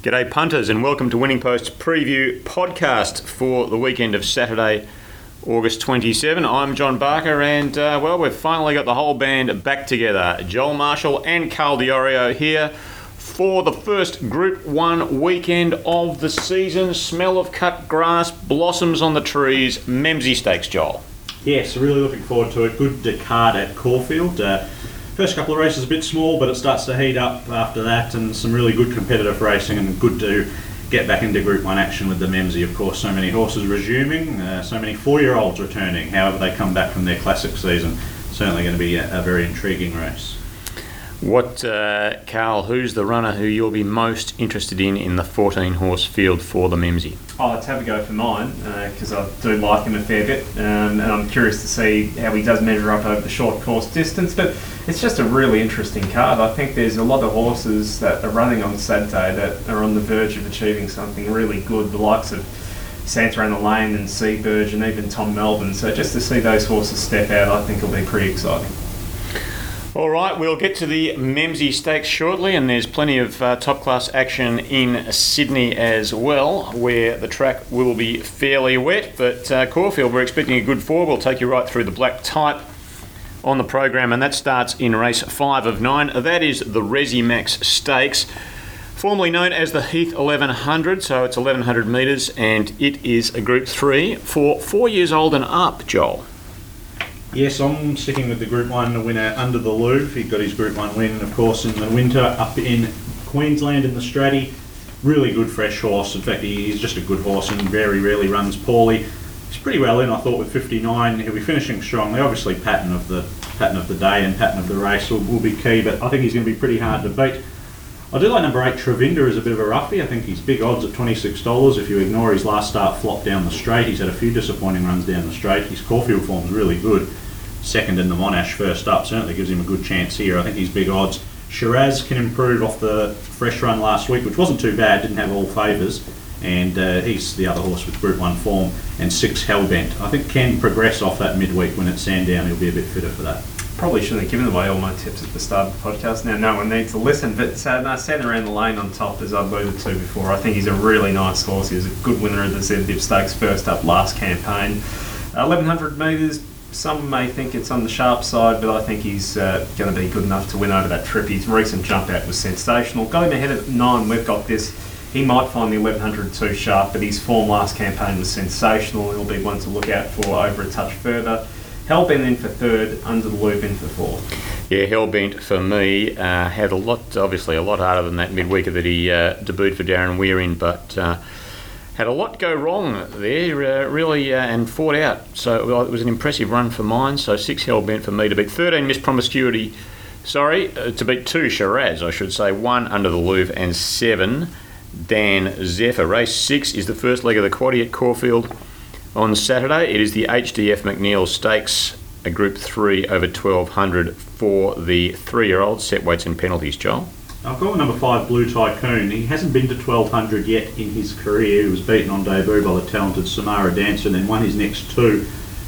G'day punters and welcome to Winning Post's preview podcast for the weekend of Saturday, August 27. I'm John Barker and we've finally got the whole band back together. Joel Marshall and Carl Diorio here for the first Group 1 weekend of the season. Smell of cut grass, blossoms on the trees, Memsie Stakes, Joel. Yes, really looking forward to it. Good card at Caulfield. First couple of races a bit small, but it starts to heat up after that, and some really good competitive racing, and good to get back into Group 1 action with the Memsie. Of course, so many horses resuming, so many 4-year-olds returning, however they come back from their classic season. Certainly going to be a very intriguing race. Carl, who's the runner who you'll be most interested in the 14-horse field for the Memsie? Let's have a go for mine, because I do like him a fair bit, and I'm curious to see how he does measure up over the short course distance, but it's just a really interesting card. I think there's a lot of horses that are running on Saturday that are on the verge of achieving something really good, the likes of Santarana Lane and Seaburge and even Tom Melbourne, so just to see those horses step out I think will be pretty exciting. All right, we'll get to the Memsie Stakes shortly, and there's plenty of top-class action in Sydney as well, where the track will be fairly wet. But Caulfield, we're expecting a good 4. We'll take you right through the black type on the program, and that starts in race 5 of 9. That is the Resimax Stakes, formerly known as the Heath 1100, so it's 1100 metres, and it is a Group 3 for 4 years old and up, Joel. Yes, I'm sticking with the Group 1 winner Under the Louvre. He got his Group 1 win, of course, in the winter up in Queensland in the Stratty. Really good fresh horse. In fact, he's just a good horse and very rarely runs poorly. He's pretty well in, I thought, with 59. He'll be finishing strongly. Obviously, pattern of the day and pattern of the race will be key, but I think he's going to be pretty hard to beat. I do like number 8, Trevinda, as a bit of a roughie. I think he's big odds at $26. If you ignore his last start flop down the straight, he's had a few disappointing runs down the straight. His Caulfield form's really good. Second in the Monash first up certainly gives him a good chance here. I think he's big odds. Shiraz can improve off the fresh run last week, which wasn't too bad, didn't have all favours, and he's the other horse with Group 1 form. And 6, Hellbent, I think can progress off that midweek when it's Sandown. He'll be a bit fitter for that. Probably shouldn't have given away all my tips at the start of the podcast. Now no one needs to listen, but Santarana Lane on top, as I alluded to before, I think he's a really nice horse. He was a good winner of the Zebdiv Stakes first up last campaign. 1100 metres, some may think it's on the sharp side, but I think he's going to be good enough to win over that trip. His recent jump out was sensational. Got him ahead at 9, we've got this. He might find the 1100 too sharp, but his form last campaign was sensational. He'll be one to look out for over a touch further. Hellbent in for 3rd, Under the Loop in for 4th. Yeah, Hellbent for me had obviously a lot harder than that midweeker that he debuted for Darren Weir in, but had a lot go wrong there, really, and fought out. So it was an impressive run for mine. So 6, Hellbent for me to beat. 13, Miss Promiscuity, to beat 2, Shiraz, I should say. 1, Under the Louvre, and 7, Dan Zephyr. Race 6 is the first leg of the quaddie at Caulfield on Saturday. It is the HDF McNeil Stakes, a Group 3 over 1200 for the 3-year-olds, set weights and penalties, Joel. I've got number 5, Blue Tycoon. He hasn't been to 1200 yet in his career. He was beaten on debut by the talented Samara Dancer and then won his next 2.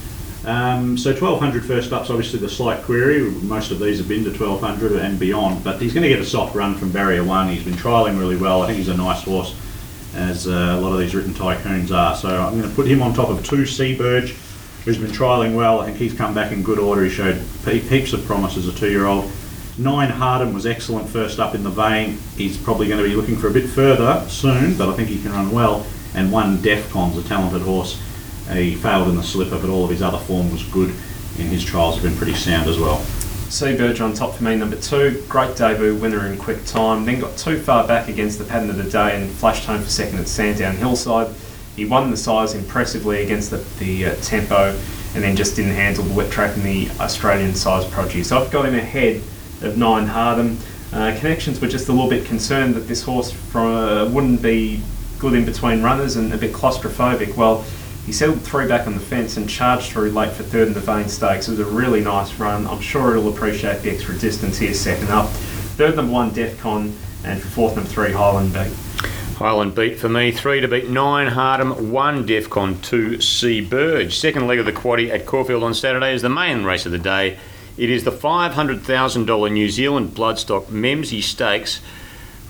So 1200 first up's obviously the slight query. Most of these have been to 1200 and beyond, but he's going to get a soft run from Barrier 1. He's been trialling really well. I think he's a nice horse, as a lot of these written tycoons are. So I'm going to put him on top of 2, Seaburge, who's been trialling well. I think he's come back in good order. He showed heaps of promise as a 2-year-old. 9, Hardham was excellent first up in the vein. He's probably going to be looking for a bit further soon, but I think he can run well. And 1, Defcon's a talented horse. He failed in the slipper, but all of his other form was good, and his trials have been pretty sound as well. Seaburge on top for me, number 2. Great debut, winner in quick time. Then got too far back against the pattern of the day and flashed home for second at Sandown Hillside. He won the size impressively against the tempo, and then just didn't handle the wet track in the Australian size prodigy. So I've got him ahead of 9, Hardham. Connections were just a little bit concerned that this horse wouldn't be good in between runners and a bit claustrophobic. Well, he settled 3 back on the fence and charged through late for 3rd in the Vane Stakes. It was a really nice run. I'm sure it'll appreciate the extra distance here second up. 3rd, number 1, Defcon, and for 4th, number 3, Highland Beat. Highland Beat for me, 3 to beat 9, Hardham, 1, Defcon, 2, Seaburge. Second leg of the quaddie at Caulfield on Saturday is the main race of the day. It is the $500,000 New Zealand Bloodstock Memsie Stakes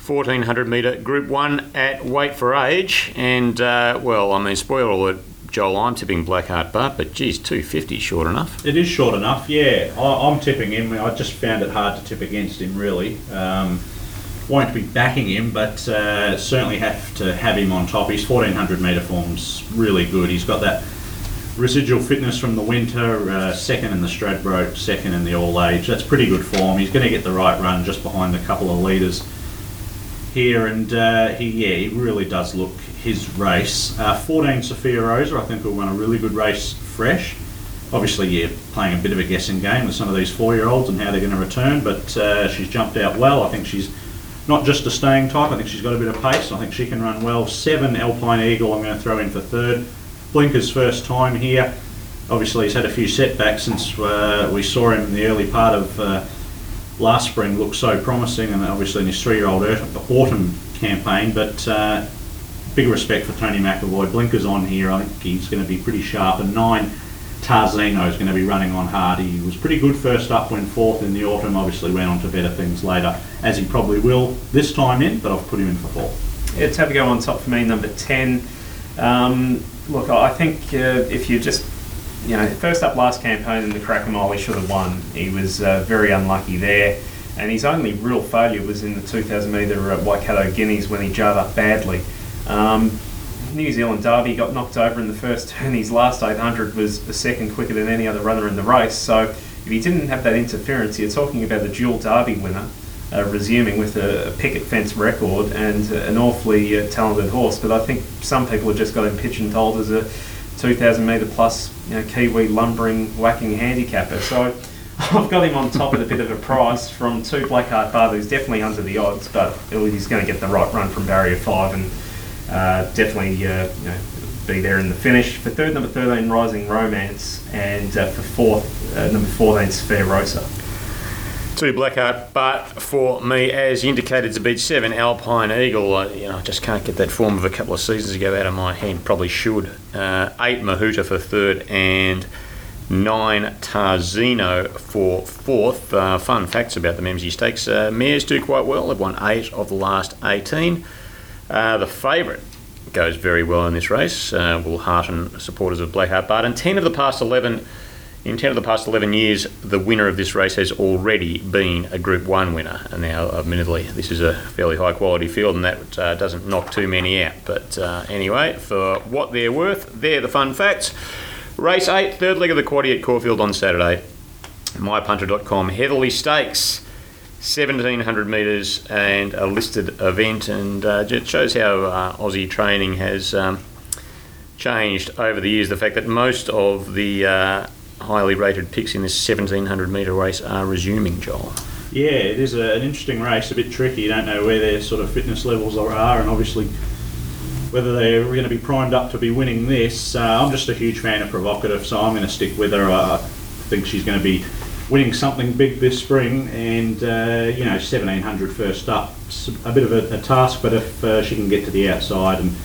1400 metre Group 1 at weight for age. And, spoiler alert, Joel, I'm tipping Blackheart Bart, but geez, 250 short enough. It is short enough, yeah. I'm tipping him. I just found it hard to tip against him, really. Won't be backing him, but certainly have to have him on top. His 1400 metre form's really good. He's got that residual fitness from the winter, second in the Stradbroke, second in the All Age. That's pretty good form. He's going to get the right run just behind a couple of leaders here, and he really does look his race. 14 Sophia Rosa, I think, will run a really good race fresh. Obviously, you're playing a bit of a guessing game with some of these 4-year-olds and how they're going to return, but she's jumped out well. I think she's not just a staying type, I think she's got a bit of pace. I think she can run well. 7 Alpine Eagle, I'm going to throw in for third. Blinker's first time here. Obviously, he's had a few setbacks since we saw him in the early part of last spring, looked so promising, and obviously in his 3-year-old autumn campaign, but big respect for Tony McAvoy. Blinker's on here. I think he's going to be pretty sharp. And 9 Tarzino is going to be running on hard. He was pretty good first up, went fourth in the autumn, obviously went on to better things later, as he probably will this time in, but I've put him in for fourth. Yeah, Tabago on top for me, number 10. Look, I think if you just, first up last campaign in the Cracker Mile, he should have won. He was very unlucky there, and his only real failure was in the 2,000 metre Waikato Guineas when he jarred up badly. New Zealand Derby got knocked over in the first turn. His last 800 was the second quicker than any other runner in the race. So if he didn't have that interference, you're talking about a dual Derby winner resuming with a picket fence record and an awfully talented horse. But I think some people have just got him pigeon-holed as a 2,000 metre plus Kiwi lumbering, whacking handicapper. So I've got him on top at a bit of a price from 2 Blackheart Bart, who's definitely under the odds, but he's going to get the right run from barrier 5 and definitely be there in the finish. For third, number 13, Rising Romance, and for fourth, number 14, Sphere Rosa. 2 Blackheart Bart for me, as indicated, to beat 7 Alpine Eagle. I just can't get that form of a couple of seasons ago out of my head. Probably should. 8 Mahuta for third, and 9 Tarzino for fourth. Fun facts about the Memsie Stakes. Mares do quite well. They've won 8 of the last 18. The favourite goes very well in this race. Will hearten supporters of Blackheart Bart. And 10 of the past 11 years, the winner of this race has already been a Group 1 winner. And now, admittedly, this is a fairly high-quality field, and that doesn't knock too many out. But anyway, for what they're worth, they're the fun facts. Race 8, third leg of the quaddie at Caulfield on Saturday. MyPunter.com, Heatherly Stakes. 1,700 metres and a listed event, and it shows how Aussie training has changed over the years. The fact that most of the highly rated picks in this 1,700 metre race are resuming, Joel. Yeah, it is an interesting race, a bit tricky. You don't know where their sort of fitness levels are, and obviously whether they're going to be primed up to be winning this. I'm just a huge fan of Provocative, so I'm going to stick with her. I think she's going to be winning something big this spring, and 1,700 first up, a bit of a task, but if she can get to the outside and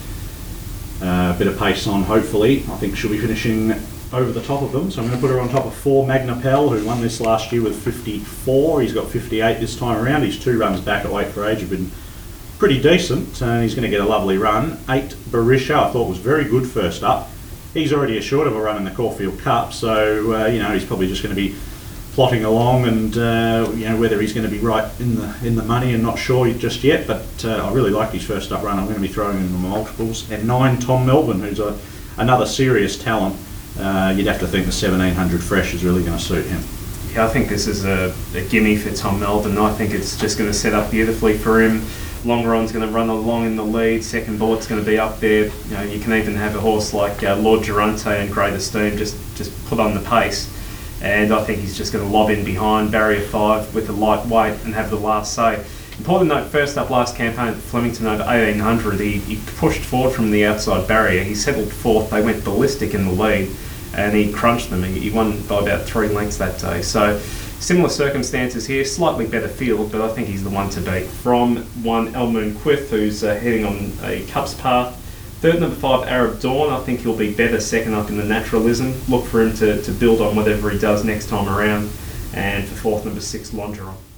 a bit of pace on, hopefully, I think she'll be finishing over the top of them. So I'm going to put her on top of 4 Magna Pell, who won this last year with 54. He's got 58 this time around. His 2 runs back at weight for age have been pretty decent, and he's going to get a lovely run. 8 Barisha, I thought was very good first up. He's already assured of a run in the Caulfield Cup, so he's probably just going to be plotting along, and whether he's going to be right in the money and not sure just yet, but I really like his first up run. I'm going to be throwing in the multiples. And 9 Tom Melbourne, who's another serious talent. You'd have to think the 1,700 fresh is really going to suit him. Yeah, I think this is a gimme for Tom Melbourne. I think it's just going to set up beautifully for him. Longeron's going to run along in the lead. Second Bullet's going to be up there. You can even have a horse like Lord Durante and Great Esteem just put on the pace. And I think he's just going to lob in behind barrier 5 with the light weight and have the last say. Important note, first up last campaign at Flemington over 1,800, he pushed forward from the outside barrier. He settled fourth. They went ballistic in the lead, and he crunched them. He won by about 3 lengths that day. So similar circumstances here, slightly better field, but I think he's the one to beat. From 1 El Moon Quith, who's heading on a Cups path. Third, number 5, Arab Dawn. I think he'll be better second up in the Naturalism. Look for him to build on whatever he does next time around. And for fourth, number 6, Longeron.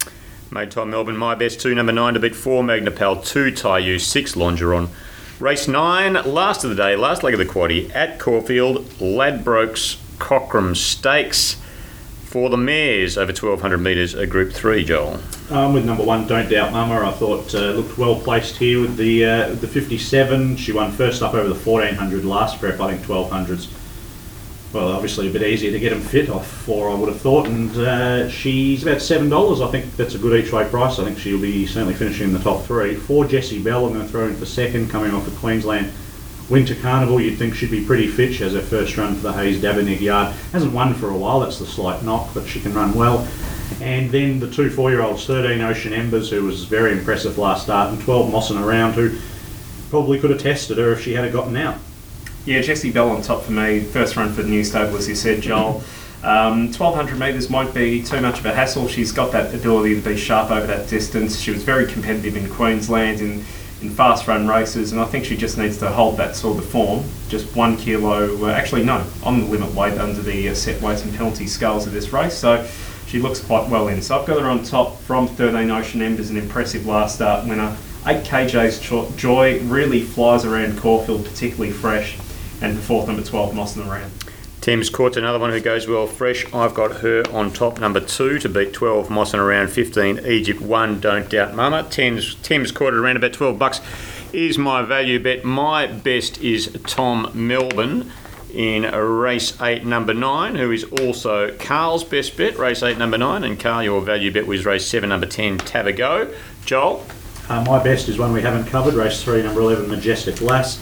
Made time Melbourne, my best 2, number 9 to beat 4, Magnapal, 2, Taiyu, 6, Longeron. Race 9, last of the day, last leg of the quaddie at Caulfield, Ladbrokes Cochrane Stakes for the mares over 1,200 metres, a Group 3, Joel. With number 1, Don't Doubt Mama, I thought looked well placed here with the 57. She won first up over the 1,400 last prep, I think 1,200s. Well, obviously a bit easier to get them fit off 4, I would have thought, and she's about $7. I think that's a good each way price. I think she'll be certainly finishing in the top 3. 4, Jessie Bell, I'm going to throw in for second, coming off the Queensland Winter Carnival. You'd think she'd be pretty fit. She has her first run for the Hayes Dabernig yard. Hasn't won for a while, that's the slight knock, but she can run well. And then the 2 4-year-olds, 13 Ocean Embers, who was very impressive last start, and 12 Mossing Around, who probably could have tested her if she had gotten out. Yeah, Jessie Bell on top for me. First run for the new stable, as you said, Joel. 1,200 metres won't be too much of a hassle. She's got that ability to be sharp over that distance. She was very competitive in Queensland in fast run races, and I think she just needs to hold that sort of form. Just 1 kilo, actually no, on the limit weight under the set weights and penalty scales of this race. So she looks quite well in. So I've got her on top from 13 Ocean Embers, an impressive last start winner. 8 KJ's Joy really flies around Caulfield, particularly fresh. And for 4th, number 12, Mossing Around. Thames Court's another one who goes well fresh. I've got her on top, number 2 to beat 12, Mossing Around, 15, Egypt 1, Don't Doubt Mama. Thames Court at around about $12 is my value bet. My best is Tom Melbourne in race 8, number 9, who is also Carl's best bet, race 8, number 9. And Carl, your value bet was race 7, number 10, Tavago. Joel? My best is one we haven't covered, race 3, number 11, Majestic Lass.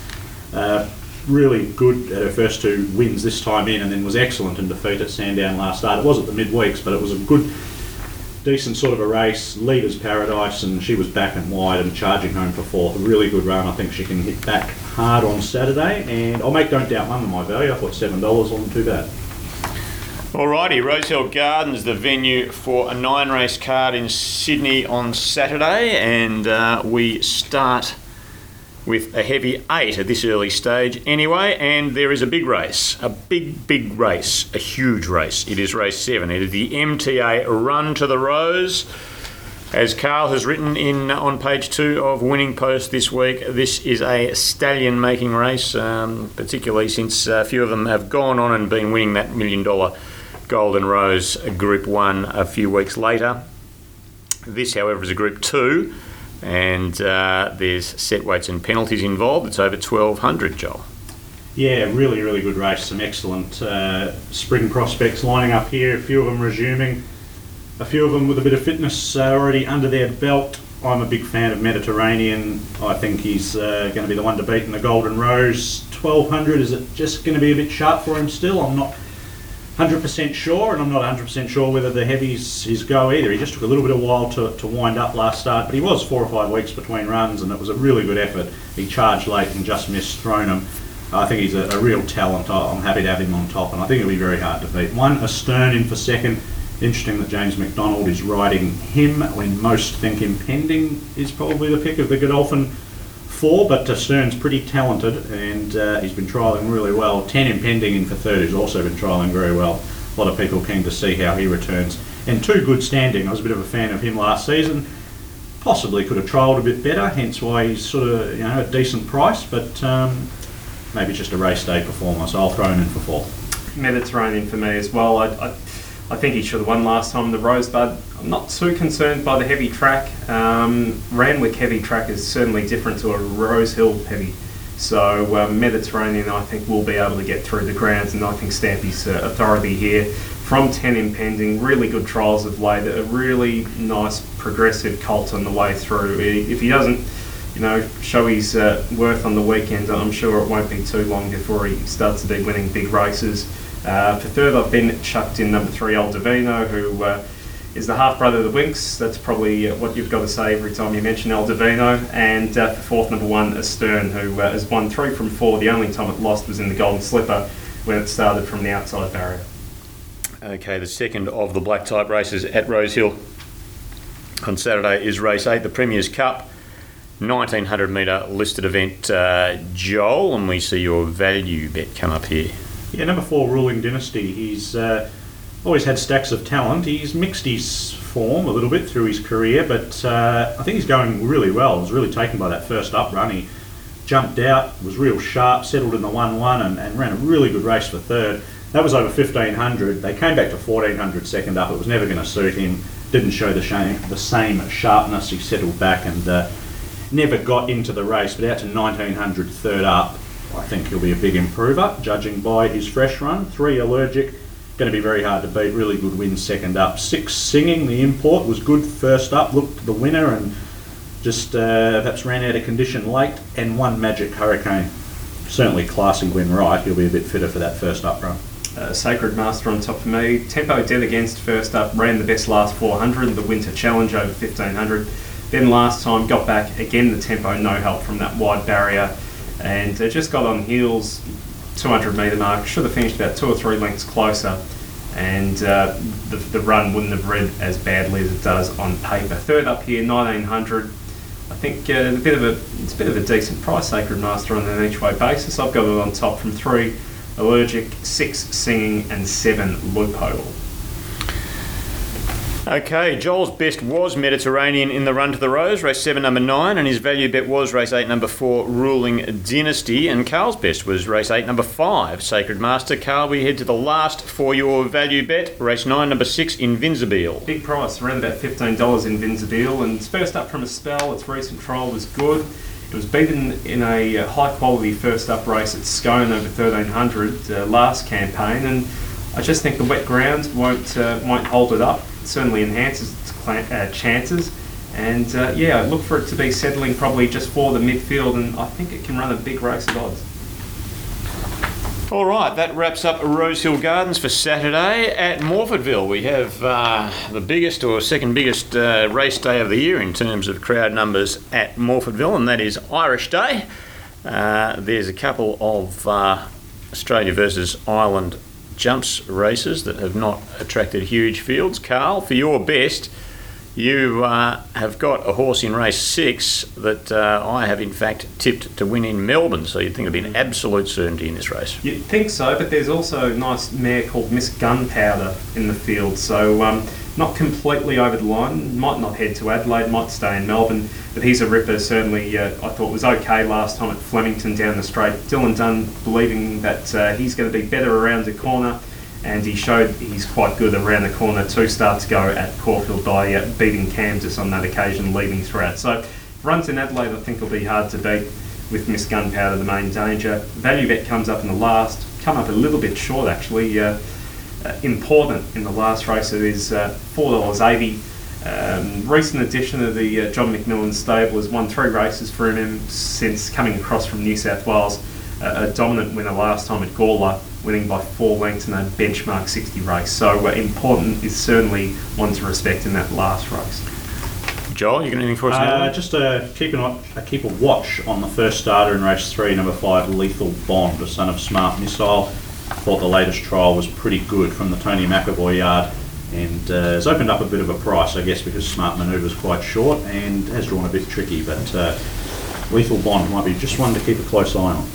Really good at her first 2 wins this time in, and then was excellent in defeat at Sandown last start. It was at the midweeks, but it was a good, decent sort of a race, leader's paradise, and she was back and wide and charging home for 4th. A really good run. I think she can hit back hard on Saturday, and I'll make Don't Doubt Mama my value. I thought $7 wasn't too bad. Alrighty, Rosehill Gardens, the venue for a 9-race card in Sydney on Saturday, and we start with a heavy 8 at this early stage anyway, and there is a big race, a big race, a huge race. It is race 7. It is the MTA Run to the Rose. As Carl has written in on page 2 of Winning Post this week, this is a stallion-making race, particularly since a few of them have gone on and been winning that $1 million Golden Rose Group 1 a few weeks later. This, however, is a Group 2. And there's set weights and penalties involved. It's over 1,200, Joel. Yeah, really good race. Some excellent spring prospects lining up here. A few of them resuming. A few of them with a bit of fitness already under their belt. I'm a big fan of Mediterranean. I think he's going to be the one to beat in the Golden Rose. 1,200, is it just going to be a bit sharp for him still? I'm not 100% sure, and I'm not 100% sure whether the heavy's his go either. He just took a little bit of while to wind up last start, but he was 4 or 5 weeks between runs, and it was a really good effort. He charged late and just missed Thronum. I think he's a real talent. I'm happy to have him on top, and I think it'll be very hard to beat. 1, Astern in for second. Interesting that James McDonald is riding him when most think Impending is probably the pick of the Godolphin 4, but Stern's pretty talented, and he's been trialling really well. 10, Impending in for third, who's also been trialling very well. A lot of people keen to see how he returns. And 2, Good Standing. I was a bit of a fan of him last season. Possibly could have trialled a bit better, hence why he's sort of a decent price, but maybe just a race day performer, so I'll throw him in for 4th. Mediterranean for me as well. I think he should have won last time in the Rosebud. I'm not too concerned by the heavy track. Randwick heavy track is certainly different to a Rosehill heavy. So Mediterranean, I think, will be able to get through the grounds, and I think Stampy's authority here. From 10, Impending, really good trials of late, a really nice progressive colt on the way through. If he doesn't, show his worth on the weekend, I'm sure it won't be too long before he starts to be winning big races. For third, I've been chucked in number 3, El Divino, who is the half-brother of the Winks. That's probably what you've got to say every time you mention El Divino. And for 4th, number 1, Astern, who has won 3 from 4. The only time it lost was in the Golden Slipper when it started from the outside barrier. Okay, the second of the black type races at Rosehill on Saturday is race 8, the Premier's Cup. 1,900 metre listed event, Joel, and we see your value bet come up here. Yeah, number 4, Ruling Dynasty. He's always had stacks of talent. He's mixed his form a little bit through his career, but I think he's going really well. I was really taken by that first up run. He jumped out, was real sharp, settled in the 1-1 and ran a really good race for third. That was over 1,500. They came back to 1,400 second up. It was never going to suit him. Didn't show the same sharpness. He settled back and never got into the race, but out to 1,900 third up. I think he'll be a big improver, judging by his fresh run. 3 Allergic, going to be very hard to beat. Really good win second up. 6 Singing, the import, was good first up, looked the winner and just perhaps ran out of condition late. And 1 Magic Hurricane, certainly classy win right. He'll be a bit fitter for that first up run. Sacred Master on top for me. Tempo dead against first up, ran the best last 400, the Winter Challenge over 1,500. Then last time got back, again the tempo, no help from that wide barrier. And just got on heels, 200 metre mark, should have finished about 2 or 3 lengths closer. And the run wouldn't have read as badly as it does on paper. Third up here, 1,900. I think it's a bit of a decent price, Sacred Master, on an each way basis. I've got it on top from 3 Allergic, 6 Singing and 7 Loophole. Okay, Joel's best was Mediterranean in the Run to the Rose, race 7, number 9, and his value bet was race 8, number 4, Ruling Dynasty, and Carl's best was race 8, number 5, Sacred Master. Carl, we head to the last for your value bet, race 9, number 6, Invincible. Big price, around about $15 Invincible, and it's first up from a spell. Its recent trial was good. It was beaten in a high-quality first-up race at Scone over 1,300 last campaign, and I just think the wet ground won't hold it up. It certainly enhances its chances, and I look for it to be settling probably just for the midfield, and I think it can run a big race at odds. All right, that wraps up Rosehill Gardens for Saturday. At Morfordville, we have the biggest or second biggest race day of the year in terms of crowd numbers at Morfordville, and that is Irish Day. There's a couple of Australia versus Ireland jumps races that have not attracted huge fields. Carl, for your best, you have got a horse in race 6 that I have in fact tipped to win in Melbourne, so you'd think it'd be an absolute certainty in this race. You'd think so, but there's also a nice mare called Miss Gunpowder in the field, so not completely over the line. Might not head to Adelaide, might stay in Melbourne, but he's a ripper. Certainly I thought was okay last time at Flemington down the straight. Dylan Dunn believing that he's going to be better around the corner, and he showed he's quite good around the corner. 2 starts go at Caulfield by beating Camdus on that occasion, leading throughout. So runs in Adelaide I think will be hard to beat with Miss Gunpowder the main danger. Value bet comes up in the last, come up a little bit short actually. Important in the last race, it is $4.80. Recent addition of the John McMillan stable has won 3 races for him since coming across from New South Wales. A dominant winner last time at Gawler, winning by 4 lengths in a benchmark 60 race. So Important is certainly one to respect in that last race. Joel, you got anything for us? Just keep a watch on the first starter in race 3, number 5, Lethal Bond, the son of Smart Missile. Thought the latest trial was pretty good from the Tony McAvoy yard, and has opened up a bit of a price, I guess, because Smart Manoeuvre's quite short and has drawn a bit tricky, but Lethal Bond might be just one to keep a close eye on.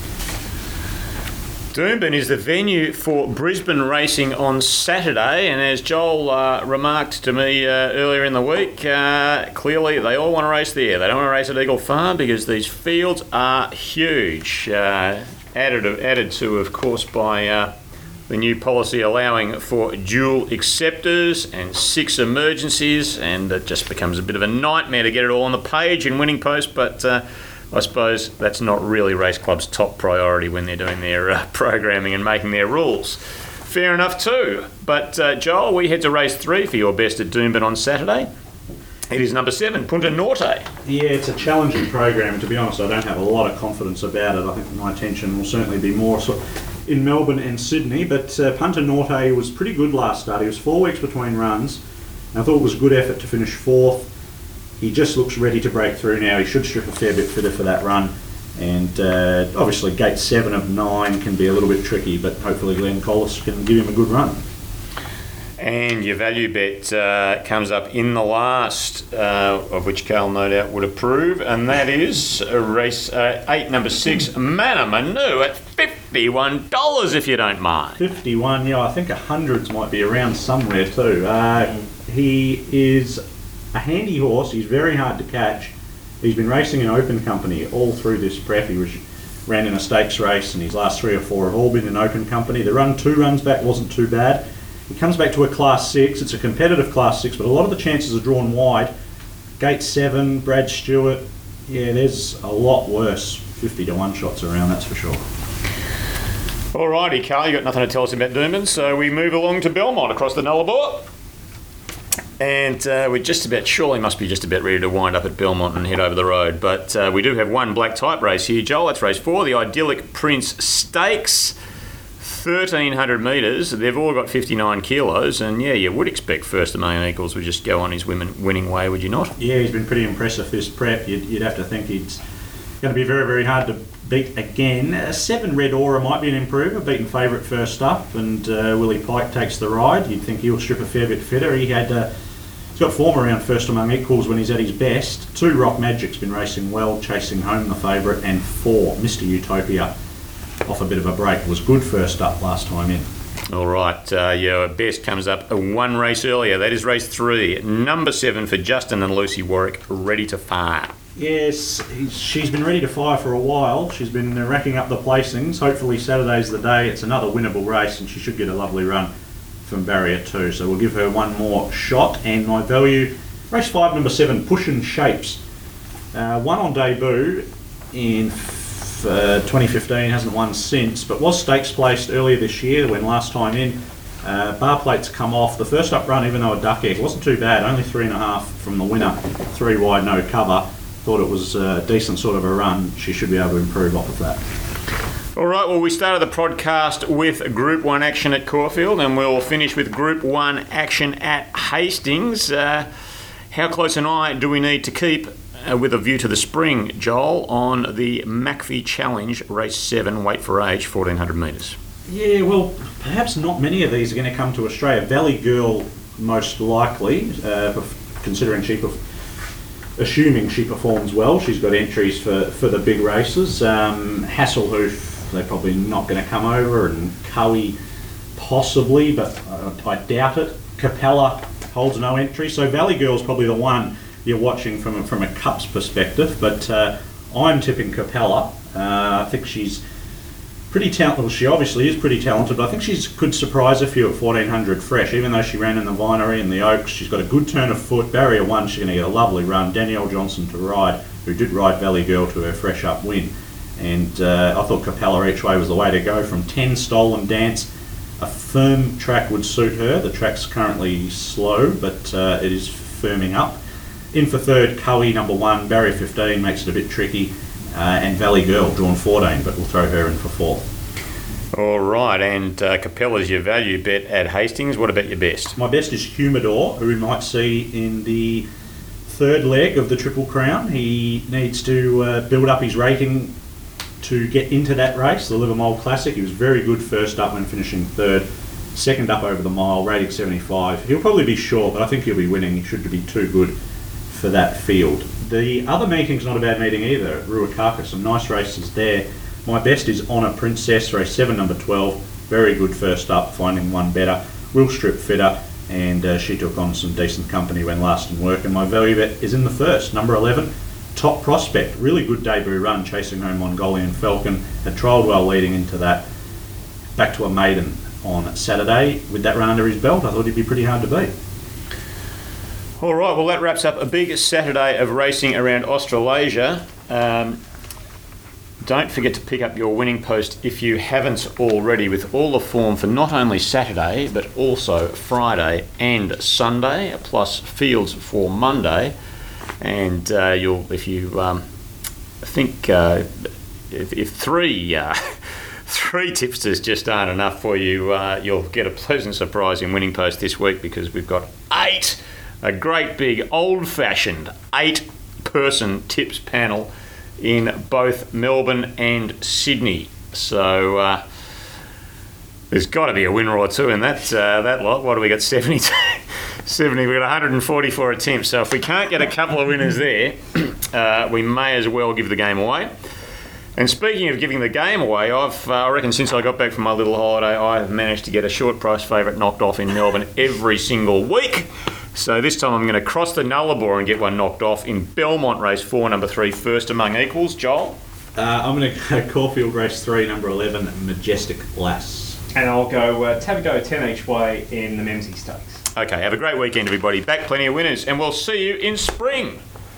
Doomben is the venue for Brisbane racing on Saturday, and as Joel remarked to me earlier in the week, clearly they all want to race there. They don't want to race at Eagle Farm because these fields are huge. Added to, of course, by the new policy allowing for dual acceptors and 6 emergencies, and it just becomes a bit of a nightmare to get it all on the page in Winning Post, but I suppose that's not really Race Club's top priority when they're doing their programming and making their rules. Fair enough too. But Joel, we head to race 3 for your best at Doomben on Saturday. It is number 7, Punta Norte. Yeah, it's a challenging program. To be honest, I don't have a lot of confidence about it. I think my attention will certainly be more in Melbourne and Sydney. But Punta Norte was pretty good last start. He was 4 weeks between runs. And I thought it was a good effort to finish 4th. He just looks ready to break through now. He should strip a fair bit fitter for that run. And obviously gate 7 of 9 can be a little bit tricky, but hopefully Glenn Collis can give him a good run. And your value bet comes up in the last, of which Carl no doubt would approve, and that is race 8, number 6, Mana Manu at $15. $51 if you don't mind. 51, yeah, I think 100s might be around somewhere too. He is a handy horse. He's very hard to catch. He's been racing in open company all through this prep. He ran in a stakes race, and his last 3 or 4 have all been in open company. The run 2 runs back wasn't too bad. He comes back to a Class 6. It's a competitive Class 6, but a lot of the chances are drawn wide. Gate 7, Brad Stewart. Yeah, there's a lot worse 50-1 shots around, that's for sure. Alrighty, Carl, you got nothing to tell us about Doomben, so we move along to Belmont across the Nullarbor. And we're just about, surely must be just about ready to wind up at Belmont and head over the road. But we do have one black type race here, Joel. That's race 4, the Idyllic Prince Stakes. 1,300 metres. They've all got 59 kilos. And yeah, you would expect First A Million Equals would just go on his winning way, would you not? Yeah, he's been pretty impressive this prep. You'd have to think he's going to be very, very hard to beat again. 7 Red Aura might be an improver, beaten favourite first up, and Willie Pike takes the ride. You'd think he'll strip a fair bit fitter. He's got form around First Among Equals when he's at his best. 2 Rock Magic's been racing well, chasing home the favourite, and 4 Mr Utopia off a bit of a break. Was good first up last time in. All right, your best comes up 1 race earlier. That is race 3, number 7 for Justin and Lucy Warwick, Ready to Fire. Yes, she's been ready to fire for a while. She's been racking up the placings. Hopefully Saturday's the day. It's another winnable race, and she should get a lovely run from barrier 2. So we'll give her one more shot. And my value, race 5, number 7, Pushin' Shapes. Won on debut in 2015, hasn't won since, but was stakes placed earlier this year when last time in. Bar plates come off. The first up run, even though a duck egg, wasn't too bad. Only 3.5 from the winner. 3 wide, no cover. Thought it was a decent sort of a run. She should be able to improve off of that. All right, well, we started the podcast with Group 1 action at Caulfield, and we'll finish with Group 1 action at Hastings. How close an eye do we need to keep with a view to the spring, Joel, on the McPhee Challenge, race 7, weight for age, 1,400 metres? Yeah, well, perhaps not many of these are going to come to Australia. Valley Girl, most likely, assuming she performs well. She's got entries for the big races. Hasselhoof, they're probably not going to come over, and Cowie possibly, but I doubt it. Capella holds no entry, so Valley Girl's probably the one you're watching from a Cups perspective, but I'm tipping Capella. I think she's pretty talented. Well, she obviously is pretty talented, but I think she could surprise a few at 1,400 fresh, even though she ran in the Vinery and the Oaks. She's got a good turn of foot. Barrier 1, she's going to get a lovely run. Danielle Johnson to ride, who did ride Valley Girl to her fresh up win. And I thought Capella each way was the way to go. From 10, Stolen Dance. A firm track would suit her. The track's currently slow, but it is firming up. In for third, Cowie, number 1. Barrier 15 makes it a bit tricky. And Valley Girl, drawn 14, but we'll throw her in for 4th. All right, and Capella's your value bet at Hastings. What about your best? My best is Humidor, who we might see in the 3rd leg of the Triple Crown. He needs to build up his rating to get into that race, the Livermore Classic. He was very good first up when finishing 3rd. Second up over the mile, rating 75. He'll probably be short, but I think he'll be winning. He should be too good for that field. The other meeting's not a bad meeting either at Ruakaka. Some nice races there. My best is Honor Princess, race 7, number 12. Very good first up, finding one better. Will strip fitter, and she took on some decent company when last in work. And my value bet is in the first, number 11, Top Prospect. Really good debut run, chasing home Mongolian Falcon. Had trialled well leading into that. Back to a maiden on Saturday. With that run under his belt, I thought he'd be pretty hard to beat. All right, well, that wraps up a big Saturday of racing around Australasia. Don't forget to pick up your winning post if you haven't already, with all the form for not only Saturday but also Friday and Sunday, plus fields for Monday. And if three tipsters just aren't enough for you, you'll get a pleasant surprise in winning post this week, because we've got 8. A great big old-fashioned 8-person tips panel in both Melbourne and Sydney. So there's got to be a winner or two in that lot. What do we got? 70. We've got 144 attempts. So if we can't get a couple of winners there, we may as well give the game away. And speaking of giving the game away, I reckon since I got back from my little holiday, I have managed to get a short price favourite knocked off in Melbourne every single week. So this time I'm going to cross the Nullarbor and get one knocked off in Belmont Race 4, number 3, First Among Equals. Joel? I'm going to go Caulfield Race 3, number 11, Majestic Lass. And I'll go Tabago 10 each way in the Memsey Stakes. Okay, have a great weekend, everybody. Back plenty of winners, and we'll see you in spring.